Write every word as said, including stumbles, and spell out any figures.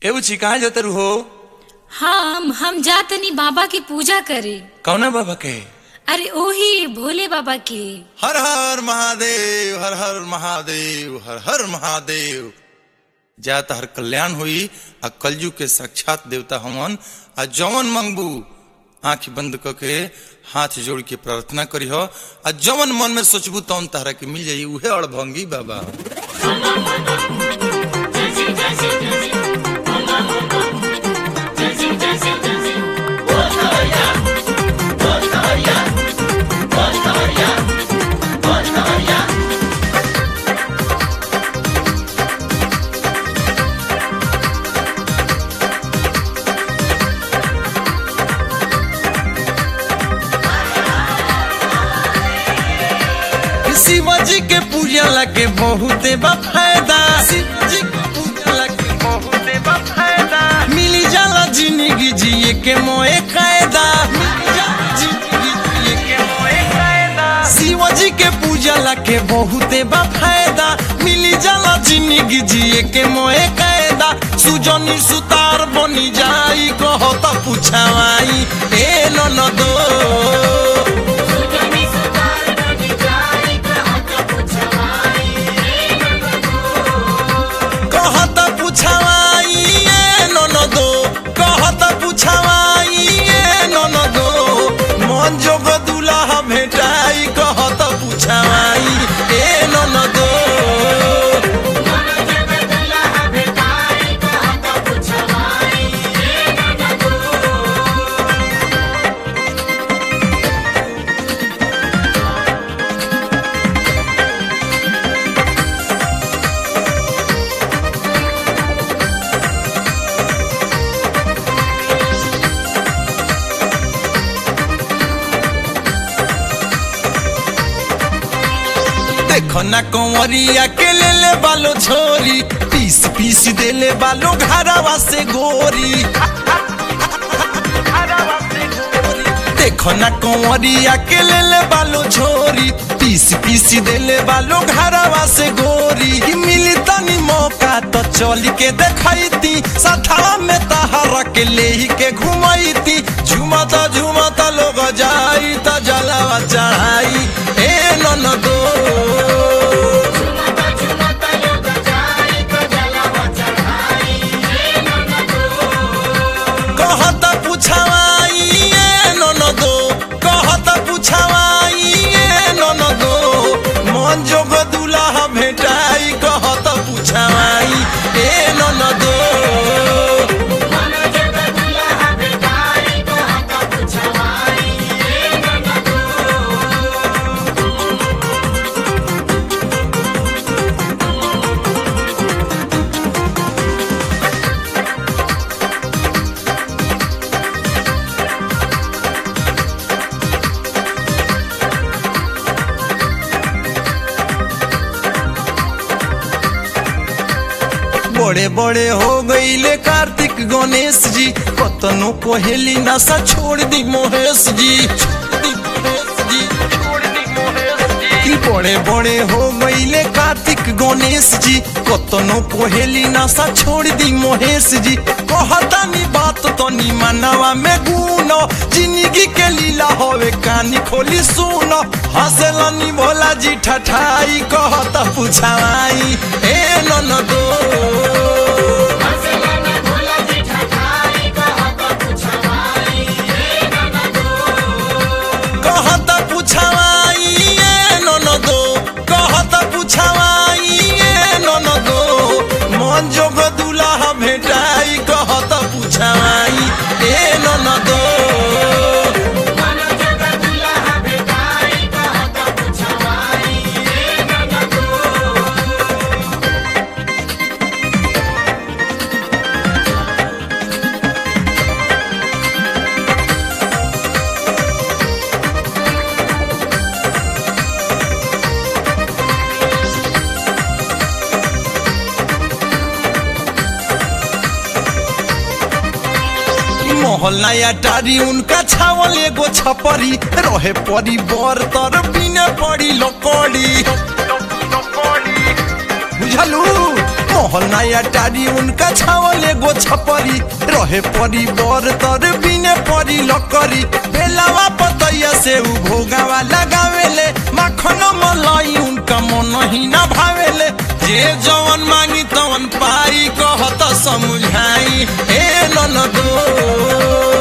ए बुची कहाँ जाते हो? हम हम जातनी बाबा की पूजा करे। कौना बाबा के? अरे ओही भोले बाबा के। हर हर महादेव, हर हर महादेव, हर हर महादेव। जात हर कल्याण हुई आ कलजू के साक्षात देवता हमन। आ जवन मंगबू आंख बंद करके हाथ जोड़ के प्रार्थना करी हो। आ जवन मन में सोचबू तौन तारा के मिल जाई। उहे अड़भंगी बाबा। शिवाजी के पूजा लगे बहुते बा फायदा। शिवाजी के पूजा लगे बहुते बा फायदा। मिली जाला जिंदगी जिए के मोए कायदा। मिली जाला जिंदगी जिए के मोए कायदा। शिवाजी के पूजा लगे बहुते बा फायदा। मिली जाला जिंदगी जिए के मोए कायदा। सुजनी सुतार बनी जाई कहो तो पूछावाई ए ननदो। भेटाई कहत पूछाई ए ननदो। देखो ना कंवरिया के ले ले बालो छोरी। पीस पीस दे ले बालो घरवा से गोरी। देखो ना कंवरिया के ले ले बालो छोरी। पीस पीस दे ले बालो घरवा से गोरी। मिली तनी मौका तो चल के देखती। साथा में तहरा के ले के घुमाईती। झुमता झुमता लोग जाई त जलावा चढ़ाई ए ननदो। भेटाई कहत पूछाई ए ननदो। बड़े बड़े हो गईले कार्तिक गणेश जी। कतनो कोहेली नशा छोड़ दी मोहेश जी। बड़े बड़े हो गईले कार्तिक गणेश जी। कतनो कोहेली नशा छोड़ दी मोहेश जी। कहतानी बात तो नी मनवा में गुनो। जिंदगी के लीला होवे कानी खोली सुनो। हंसलनी भोला जी ठठाई कहता पूछाई ए ननदो। भेटाई कहत पूछाई ए ननदो। मोहल्ला या टारी उनका छावल एगो छपरी। रहे परी बर तर बिने पड़ी लकड़ी। बुझलू मोहल नया टारी उनका छावले गो छपरी रहे परी बर तर बिने परी लकरी बेलावा पतैया से उ भोगावा लगावेले माखन मलाई उनका मन ही ना भावेले जे जवन मांगी तवन पाई कहत समझाई ए ननदो